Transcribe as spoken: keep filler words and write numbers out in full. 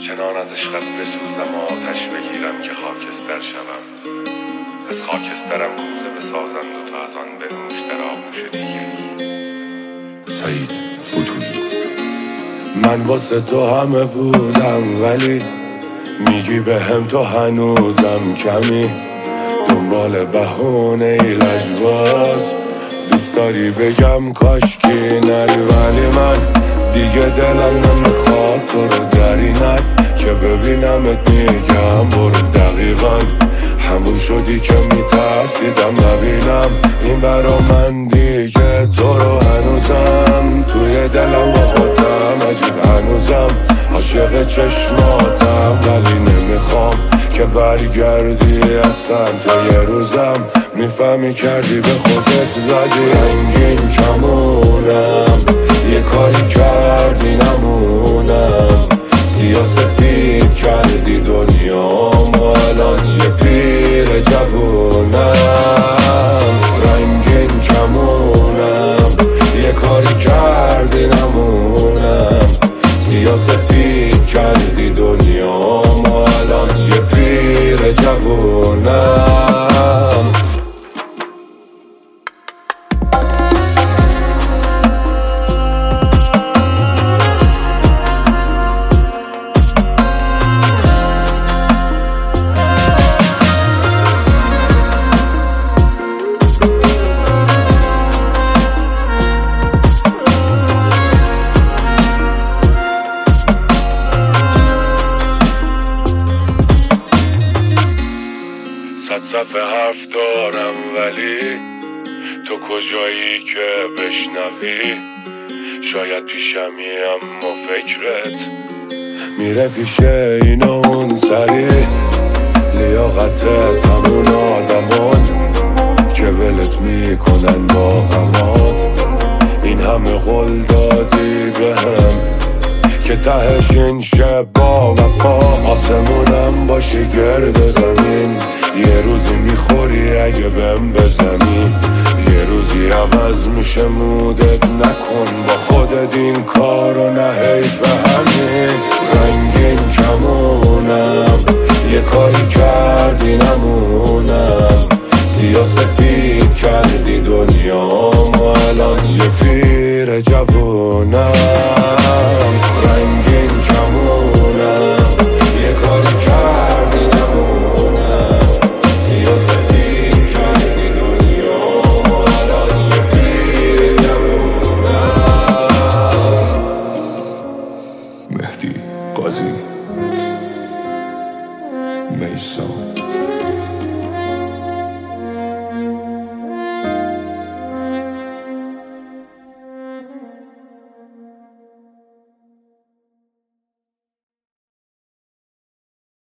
چنان از عشقت بسوزم و آتش بگیرم که خاکستر شوم. از خاکسترم کوزه بسازند و تا از آن بنوش در آغوش دیگری. سعید فتوحی. من واسه تو همه بودم ولی میگی به هم تو هنوزم کمی. دنبال بهونه ای لجواز دوست داری بگم کاشکی نری، ولی من دیگه دلم نمیخواد تو رو در اینت که ببینمت میگم برو. دقیقا همون شدی که میترسیدم نبینم این برا من دیگه تو رو هنوزم توی دلم با خودم عجیب هنوزم عاشق چشماتم، ولی نمیخوام که برگردی اصلا تا یه روزم میفهمی کردی به خودت زدی. رنگین کمونم یه کاری کردی نمونم، سیاه سفید کردی دنیام و الان یه پیر جوونم. رنگین کمونم یه کاری کردی نمونم، سیاه سفید کردی دنیام و الان یه پیر جوونم. صد صفحه حرف دارم ولی تو کجایی که بشنوی؟ شاید پیشمی اما فکرت میره پیش این و اون سری. لیاقتت همون آدمون که ولت میکنن با غمات. این همه قول دادی به هم که تهش این شب با وفا آسمونم باشی گرد زمین. یه روزی میخوری اگه بهم بزنی، یه روزی عوض میشه مودت. نکن با خودت این کارو نه حیف همین. رنگین کمونم یه کاری کردی نمونم، سیاه سفید کردی دنیام و الان یه پیر جوونم. رنگین کمونم یه کاری کردی نمونم، سیاه سفید کردی دنیام و الان یه پیر جوونم. مهدی قاضی میسان.